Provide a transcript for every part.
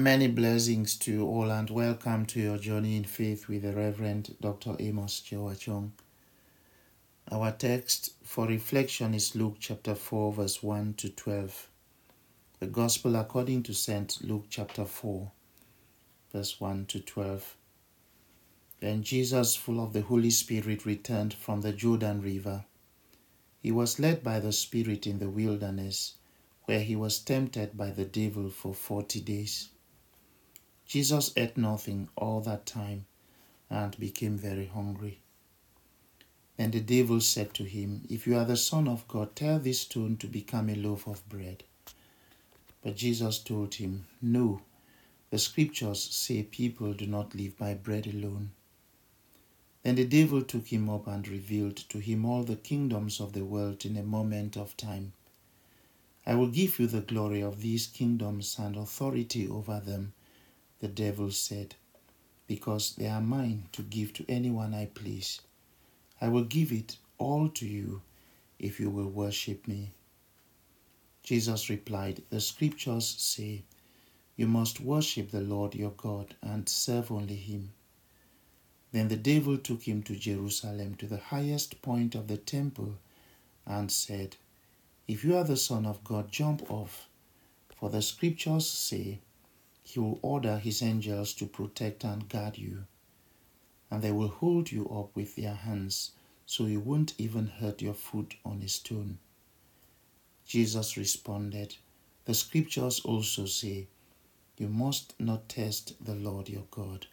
Many blessings to you all and welcome to your journey in faith with the Reverend Dr. Amos Chewachong. Our text for reflection is Luke chapter 4 verse 1 to 12. The Gospel according to St. Luke chapter 4 verse 1 to 12. Then Jesus, full of the Holy Spirit, returned from the Jordan River. He was led by the Spirit in the wilderness, where he was tempted by the devil for 40 days. Jesus ate nothing all that time and became very hungry. Then the devil said to him, "If you are the Son of God, tell this stone to become a loaf of bread." But Jesus told him, "No, the scriptures say people do not live by bread alone." Then the devil took him up and revealed to him all the kingdoms of the world in a moment of time. "I will give you the glory of these kingdoms and authority over them," the devil said, "because they are mine to give to anyone I please. I will give it all to you if you will worship me." Jesus replied, "The scriptures say, you must worship the Lord your God and serve only him." Then the devil took him to Jerusalem, to the highest point of the temple, and said, "If you are the Son of God, jump off, for the scriptures say, he will order his angels to protect and guard you, and they will hold you up with their hands, so you won't even hurt your foot on a stone." Jesus responded, "The scriptures also say, you must not test the Lord your God."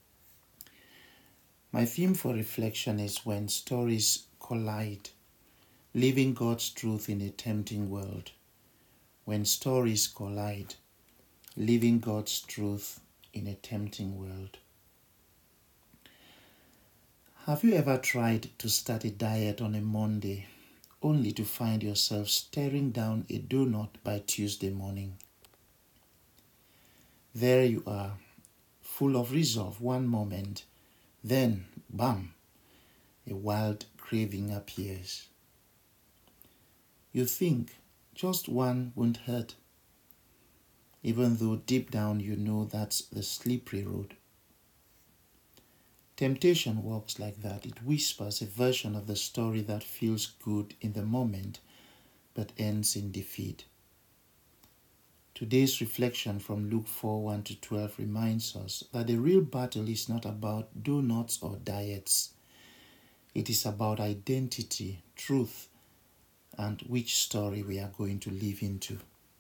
My theme for reflection is when stories collide, living God's truth in a tempting world. When stories collide, living God's truth in a tempting world. Have you ever tried to start a diet on a Monday only to find yourself staring down a donut by Tuesday morning? There you are, full of resolve one moment, then, bam, a wild craving appears. You think just one won't hurt, even though deep down you know that's the slippery road. Temptation works like that. It whispers a version of the story that feels good in the moment, but ends in defeat. Today's reflection from Luke 4, 1 to 12 reminds us that the real battle is not about donuts or diets. It is about identity, truth, and which story we are going to live into.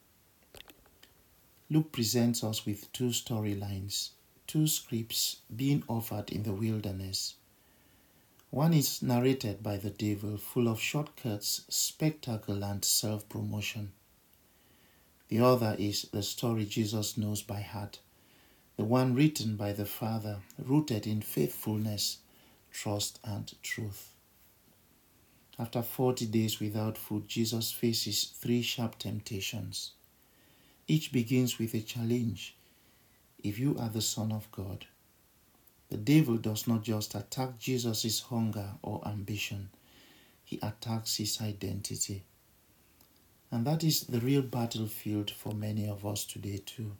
Luke presents us with two storylines, two scripts being offered in the wilderness. One is narrated by the devil, full of shortcuts, spectacle, and self-promotion. The other is the story Jesus knows by heart, the one written by the Father, rooted in faithfulness, trust, and truth. After 40 days without food, Jesus faces three sharp temptations. Each begins with a challenge. If you are the Son of God. The devil does not just attack Jesus' hunger or ambition, he attacks his identity. And that is the real battlefield for many of us today too.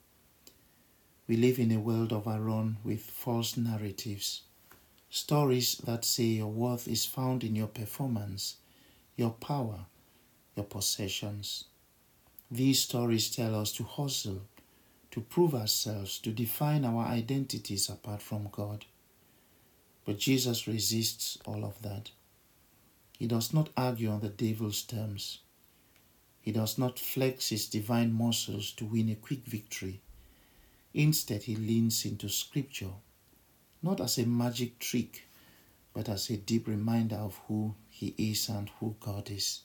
We live in a world overrun with false narratives, stories that say your worth is found in your performance, your power, your possessions. These stories tell us to hustle, to prove ourselves, to define our identities apart from God. But Jesus resists all of that. He does not argue on the devil's terms. He does not flex his divine muscles to win a quick victory. Instead, he leans into Scripture, not as a magic trick, but as a deep reminder of who he is and who God is.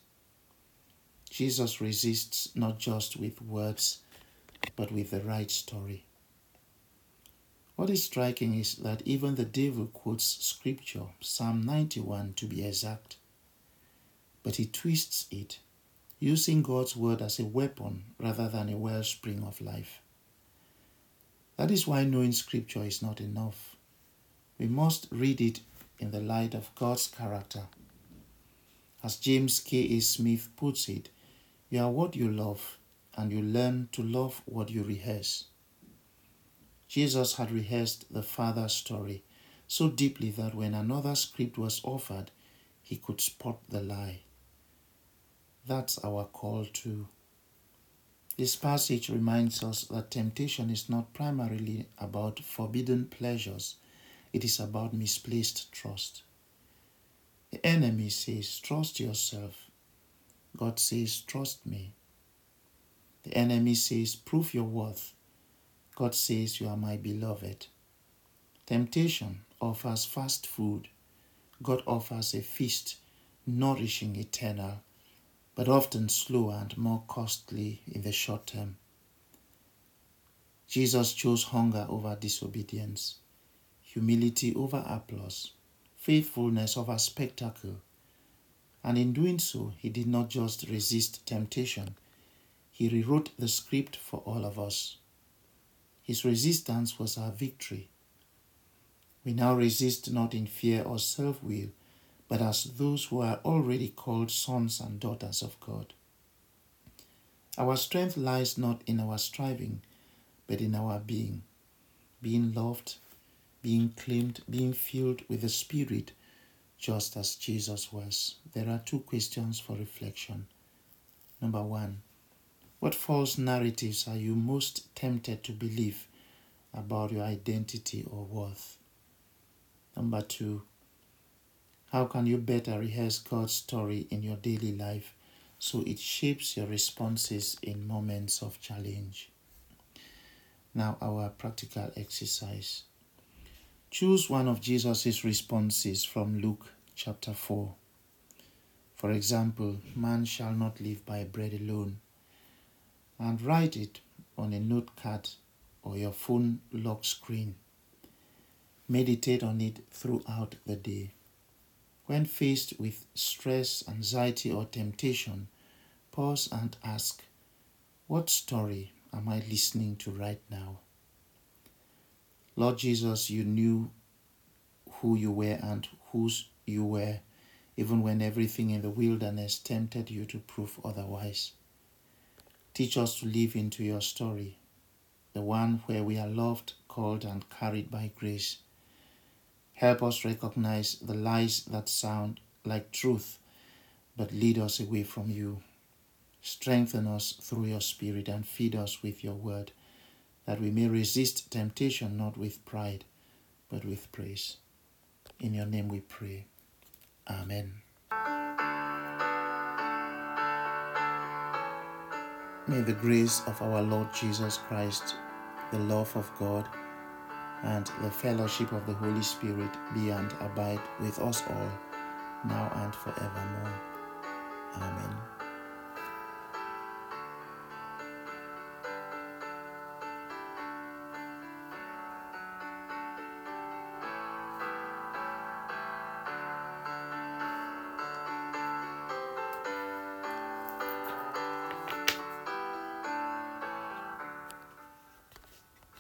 Jesus resists not just with words, but with the right story. What is striking is that even the devil quotes Scripture, Psalm 91 to be exact, but he twists it, using God's word as a weapon rather than a wellspring of life. That is why knowing Scripture is not enough. We must read it in the light of God's character. As James K.A. Smith puts it, you are what you love, and you learn to love what you rehearse. Jesus had rehearsed the Father's story so deeply that when another script was offered, he could spot the lie. That's our call too. This passage reminds us that temptation is not primarily about forbidden pleasures, it is about misplaced trust. The enemy says, trust yourself. God says, trust me. The enemy says, prove your worth. God says, you are my beloved. Temptation offers fast food. God offers a feast, nourishing, eternal, but often slower and more costly in the short term. Jesus chose hunger over disobedience, humility over applause, faithfulness over spectacle. And in doing so, he did not just resist temptation, he rewrote the script for all of us. His resistance was our victory. We now resist not in fear or self-will, but as those who are already called sons and daughters of God. Our strength lies not in our striving, but in our being loved, being claimed, being filled with the Spirit, just as Jesus was. There are 2 questions for reflection. Number 1, what false narratives are you most tempted to believe about your identity or worth? Number 2, how can you better rehearse God's story in your daily life so it shapes your responses in moments of challenge? Now, our practical exercise. Choose one of Jesus' responses from Luke chapter 4. For example, man shall not live by bread alone. And write it on a note card or your phone lock screen. Meditate on it throughout the day. When faced with stress, anxiety, or temptation, pause and ask, what story am I listening to right now? Lord Jesus, you knew who you were and whose you were, even when everything in the wilderness tempted you to prove otherwise. Teach us to live into your story, the one where we are loved, called, and carried by grace. Help us recognize the lies that sound like truth, but lead us away from you. Strengthen us through your Spirit and feed us with your word, that we may resist temptation not with pride, but with praise. In your name we pray. Amen. May the grace of our Lord Jesus Christ, the love of God, and the fellowship of the Holy Spirit be and abide with us all, now and forever.